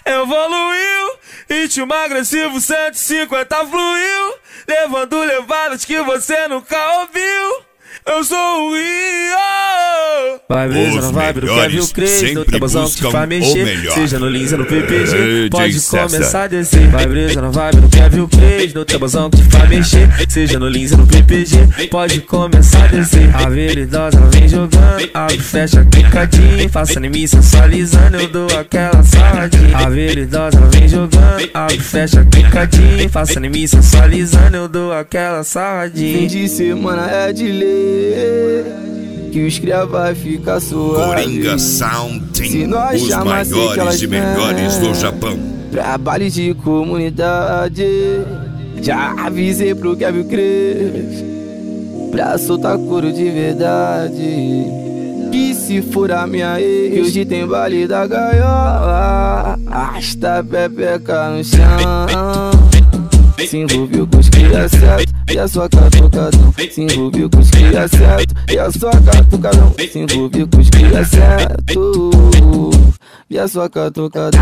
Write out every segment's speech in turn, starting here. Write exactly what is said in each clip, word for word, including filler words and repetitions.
Evoluiu, ritmo agressivo cento e cinquenta fluiu, levando levadas que você nunca ouviu. Eu sou o Rio. Vai brisa na vibe do Kevin Cres, no tabuzão que te faz mexer, seja no Lins ou no P P G, pode começar a descer. Vai brisa na vibe do Kevin Cres, no tabuzão que te faz mexer, seja no Lins ou no P P G, pode começar a descer. A veridosa ela vem jogando, abre, fecha, clicadinho, faça anime sensualizando, eu dou aquela saladinha. A veridosa ela vem jogando, abre, fecha, clicadinho, faça anime sensualizando, eu dou aquela saladinha. Fim de semana é de lei, que os cria vai ficar suave. Coringa Sound tem os maiores e melhores do Japão. Trabalho de comunidade, já avisei pro Kevin Cres, pra soltar couro de verdade. Que se for a minha ex, hoje tem baile da gaiola, arrasta a pepeca no chão. Se envolveu com os cria certo e a sua catucadão. Se envolveu com os cria certo e a sua catucadão. Se envolveu com os cria certo e a sua catucadão.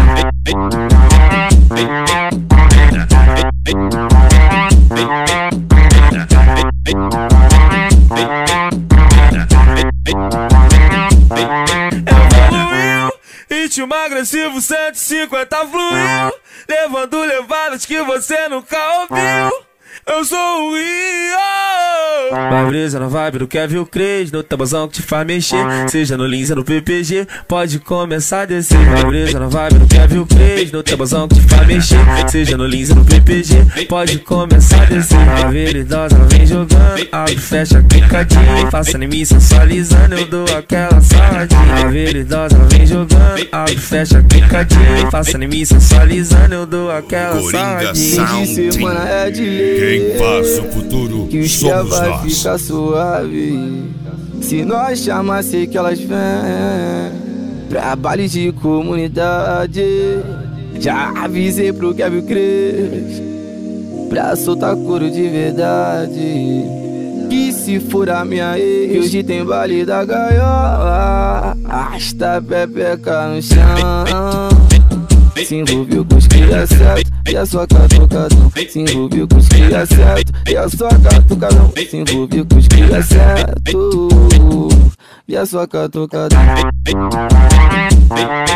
Evoluiu, ritmo agressivo cento e cinquenta fluiu, levando levadas que você nunca ouviu. Eu sou o Rio. Vai brisa na vibe do Kevin Cres, no tabuzão que te faz mexer, seja no Lins ou no P P G, pode começar a descer. Vai brisa na vibe do Kevin Cres, no tabuzão que te faz mexer, seja no Lins ou no P P G, pode começar a descer. A veridosa ela vem jogando, abre, fecha, clicadinho, faça anime sensualizando, eu dou aquela saladinha. A veridosa ela vem jogando, abre, fecha, clicadinho, faça anime sensualizando, eu dou aquela Coringa saladinha. Sound Fim de semana é de lei, quem faz o futuro que os somos vai nós. ficar suave. Se nós chamar, sei que elas vêm. Trabalho de comunidade, já avisei pro Kevin Cres, pra soltar couro de verdade. Que se for a minha ex, hoje tem baile da gaiola, arrasta a pepeca no chão. Se envolveu com os cria certo e a sua catucadão. Se envolveu com os cria certo e a sua catucadão. Se envolveu com os cria certo e a sua catucadão.